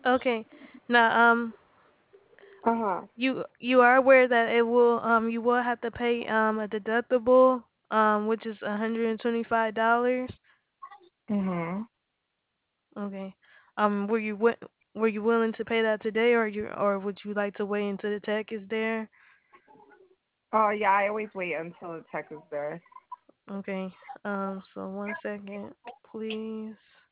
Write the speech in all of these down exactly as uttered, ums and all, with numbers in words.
Okay. Now, um, Uh huh. you you are aware that it will um you will have to pay um a deductible um which is one hundred and twenty-five dollars. Mhm. Okay. Um, were you wi- were you willing to pay that today, or you or would you like to wait until the tech is there? Oh yeah, I always wait until the tech is there. Okay. Um, so one second, please.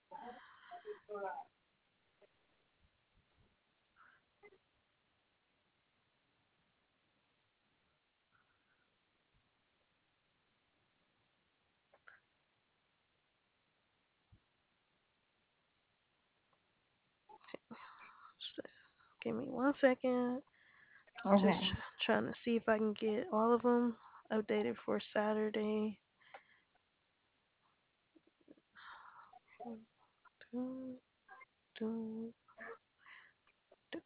S- Give me one second. Just Okay. tr- trying to see if I can get all of them updated for Saturday. Dun, dun, dun.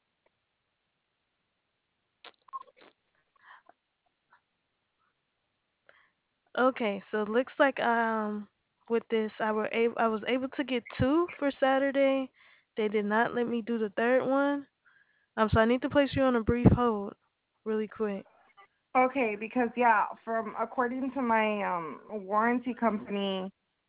Okay, so it looks like um with this I were able I was able to get two for Saturday. They did not let me do the third one. Um, so I need to place you on a brief hold, really quick. Okay, because yeah, from according to my um warranty company,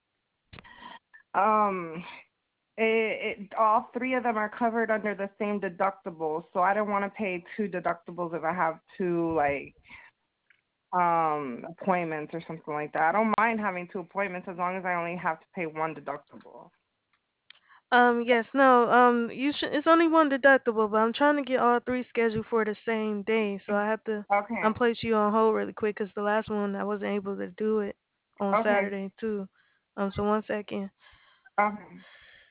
um, it, it all three of them are covered under the same deductible. So I don't want to pay two deductibles if I have two like um appointments or something like that. I don't mind having two appointments as long as I only have to pay one deductible. Um, yes, no, um, you should. It's only one deductible, but I'm trying to get all three scheduled for the same day, so I have to Okay. um place you on hold really quick 'cause the last one I wasn't able to do it on Okay. Saturday too. Um, so one second. Okay.